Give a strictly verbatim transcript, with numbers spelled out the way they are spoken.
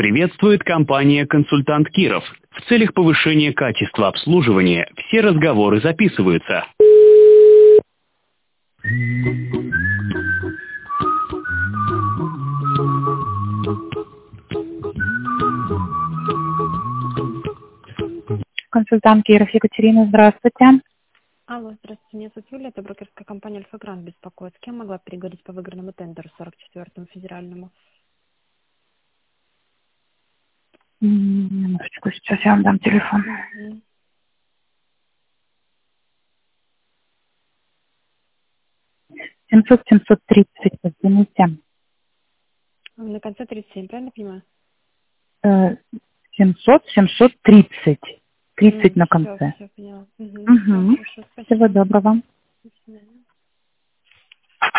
Приветствует компания «Консультант Киров». В целях повышения качества обслуживания все разговоры записываются. Консультант Киров, Екатерина, здравствуйте. Алло, здравствуйте, меня зовут Юлия, это брокерская компания «Альфа-Грант» беспокоит. С кем могла переговорить по выигранному тендеру сорок четвёртому федеральному? М, Минуточку, сейчас я вам дам телефон. Мгм. семьсот семьсот тридцать, извините. На конце тридцать семь, правильно понимаю? Э, семьсот семьсот тридцать. тридцать на Все, конце. все поняла. Угу. Все, Угу. хорошо, Всего спасибо. доброго.